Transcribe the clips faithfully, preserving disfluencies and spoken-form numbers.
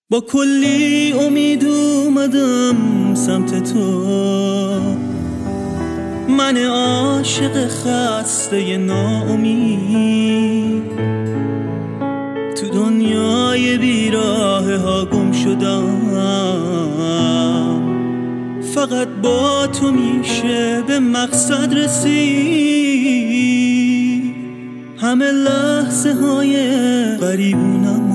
با کلی امید اومدم سمت تو، من عاشق خسته ناامید، تو دنیای بیراه ها گم شدم، فقط با تو میشه به مقصد رسید. همه لحظه های غریبونم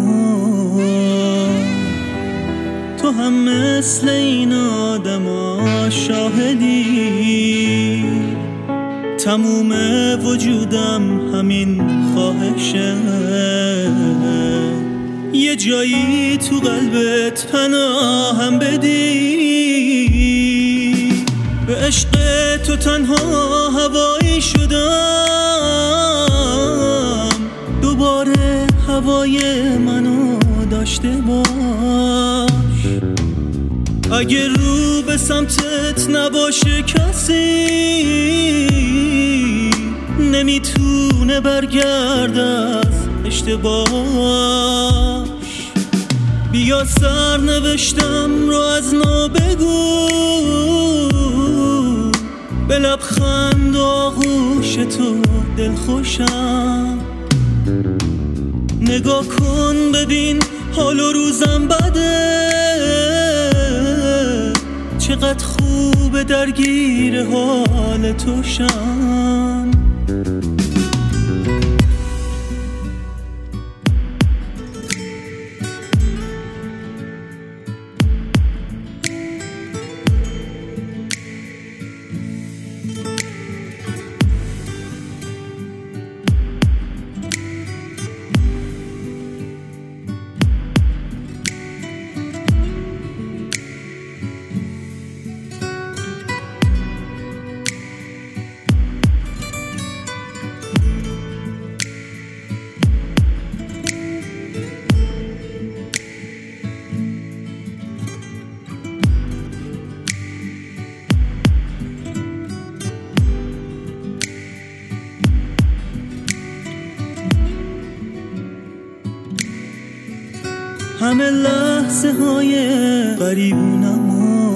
تو هم مثل این آدم ها شاهدی، تموم وجودم همین خواهشه، یه جایی تو قلبت پناهم بدی. به عشق تو تنها هوایی شدم، دوباره هوای منو داشته باش. اگه رو به سمتت نباشه کسی، نمیتونه برگرد از اشتباهش. بیا سر نوشتم رو از نو بگو، به لبخند و آغوش تو دلخوشم. نگاه کن ببین حال و روزم بده، چقدر خوب درگیر حال تو شم. همه لحظه های غریبونم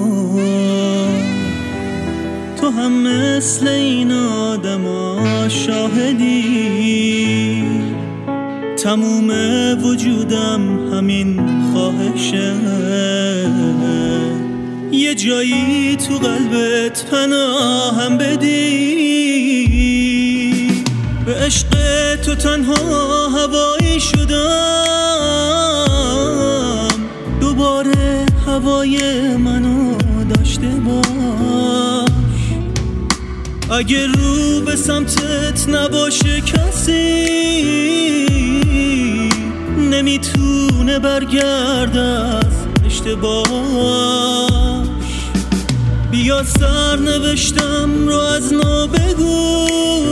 تو هم مثل این آدم ها شاهدی، تموم وجودم همین خواهشه، یه جایی تو قلبت پناهم بدی. به عشق تو تنها هوایی شدم، دوباره هوای منو داشته باش. اگه رو به سمتت نباشه کسی، نمیتونه برگرد از اشتباهش. بیا سر نوشتم رو از نو بگو،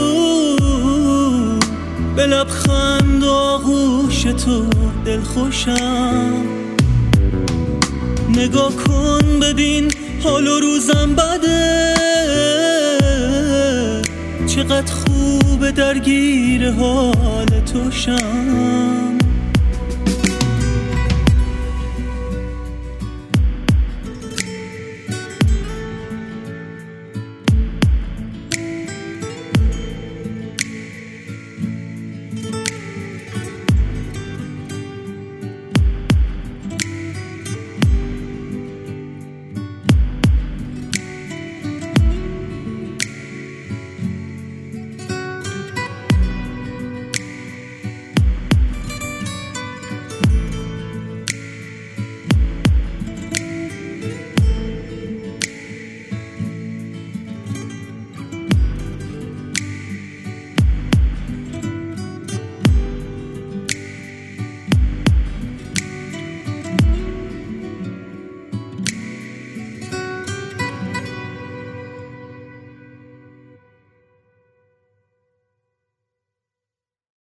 به لبخند و آغوش تو دلخوشم. نگاه کن ببین حال و روزم بده، چقدر خوب درگیر حال تو شم.